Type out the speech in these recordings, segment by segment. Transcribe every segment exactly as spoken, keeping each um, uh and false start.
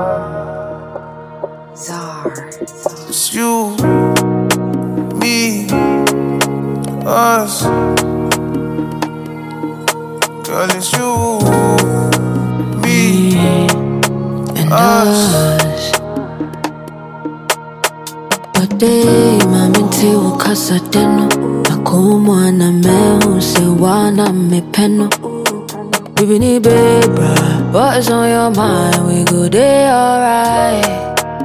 Czar. It's you, me, us. Girl, it's you, me, and us. us. Today, maminti ukasa teno. Nakumwa na mehu se wana me peno. Baby ni baby, what is on your mind? We go day alright.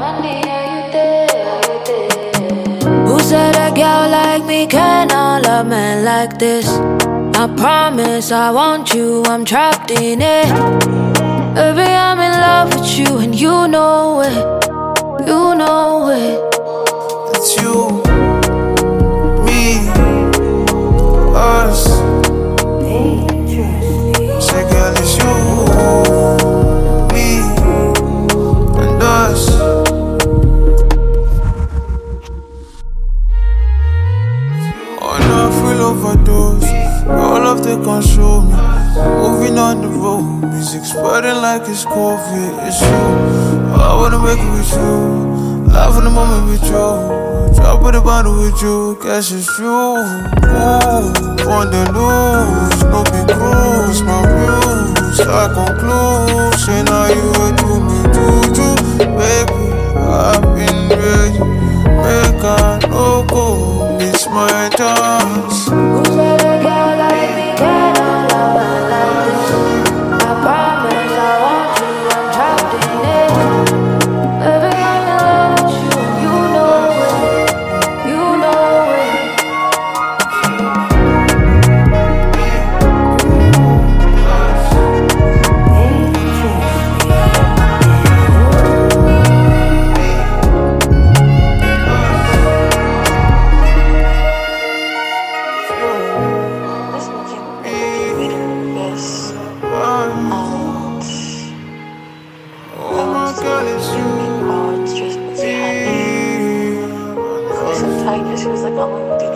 Who said a girl like me cannot love men like this? I promise I want you, I'm trapped in it. Baby, I'm in love with you and you know it. You know it. It's you, me, us. Say, girl, it's you, me, and us. Oh, now I feel overdose. Your love they control me. Moving on the road, music spreading like it's COVID. It's you. I wanna make it with you. Laugh in the moment with you. Drop with the bottle with you. Guess it's true. Ooh, on the loose, no big cruise, my views. I conclude, say now you would do me juju, baby. I've been ready. Make a no go, miss my chance. Who said a girl like me cannot love man like this? I promise I want you, I'm trapped in it. Baby, I'm in love with you, you know it, you know it. She was like, I'm gonna do